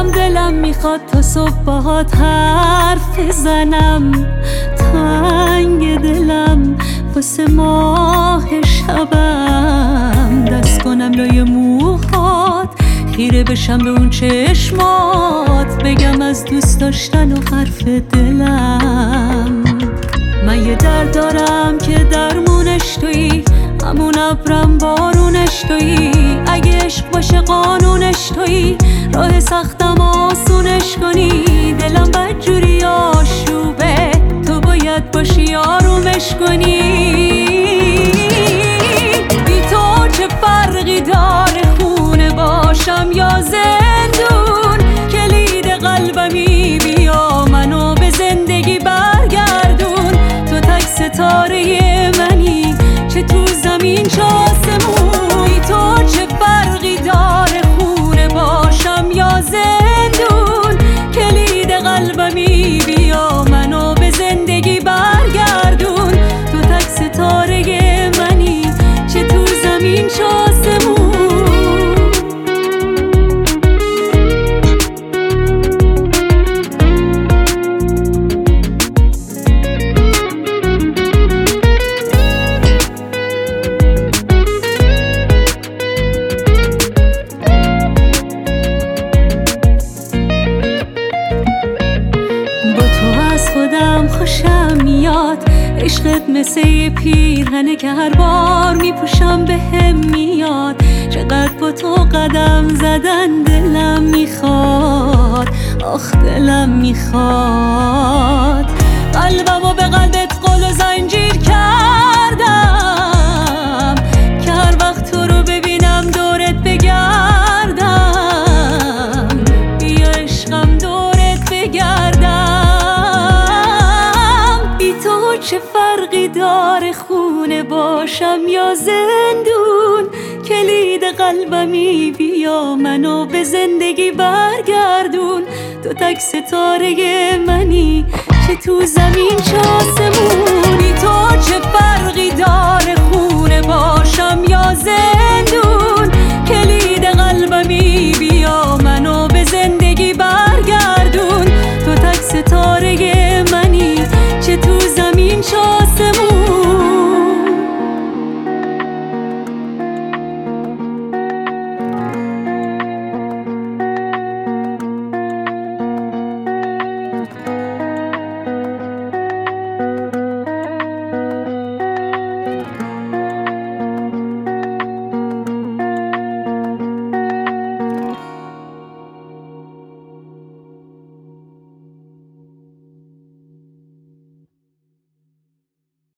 دلم میخواد تا صبح باهات حرف بزنم. تنگ دلم واسه ماه شبم، دست کنم لای موهات، خیره بشم به اون چشمات، بگم از دوست داشتن و حرف دلم. من یه درد دارم که درمونش تویی، همون ابرم بارونش تویی. اگه عشق باشه قانونش تویی، راه سختم آسونش کنی. دلم بدجوری آشوبه، تو باید باشی آرومش کنی. بی تو چه فرقی داره خونه باشم یا زندون؟ کلید قلبمی بیا منو به زندگی برگردون. تو تک ستاره منی، چه تو زمین چه آسمون. بی تو چه فرقی داره خونه باشم یا زندون؟ کلید قلبمی بیا منو به زندگی برگردون. تو تک ستاره منی، چه تو زمین چه آسمون. خودم خوشم میاد، عشقت مثل یه پیرهنه که هر بار میپوشم به هم میاد. چقدر با تو قدم زدن دلم میخواد، آخ دلم میخواد. قلبمو به قلبت قل و زنجیر کردم، که هر وقت تو رو ببینم دورت بگردم. بیا عشقم دورت بگردم. چه فرقی داره خونه باشم یا زندون؟ کلید قلبمی بیا منو به زندگی برگردون. تو تک ستاره منی، چه تو زمین چه آسمونی. تو چه فرقی